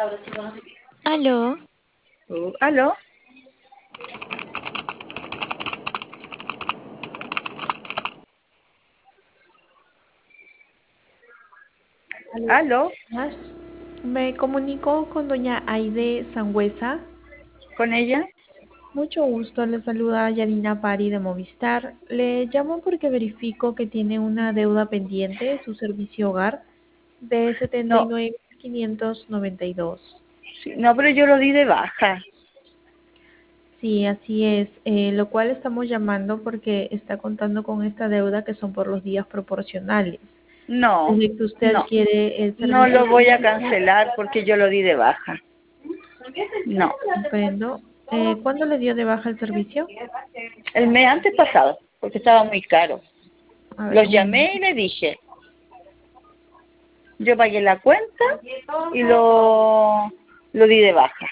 Aló, ¿Aló? Aló, ¿Aló? buenas. Me comunico con doña Aide Sangüesa. ¿Con ella? Mucho gusto, le saluda Yanina Pari de Movistar. Le llamo porque verifico que tiene una deuda pendiente de su servicio hogar de No, 79.592. sí, no, pero yo lo di de baja. Sí, así es, lo cual estamos llamando porque está contando con esta deuda que son por los días proporcionales. No, Desde que usted no, quiere el no servicio lo voy a eléctrico, cancelar porque yo lo di de baja. No, comprendo. ¿Cuándo le dio de baja el servicio? el mes antes pasado, porque estaba muy caro. A ver, Los un momento. llamé y le dije, yo pagué la cuenta y lo di de baja.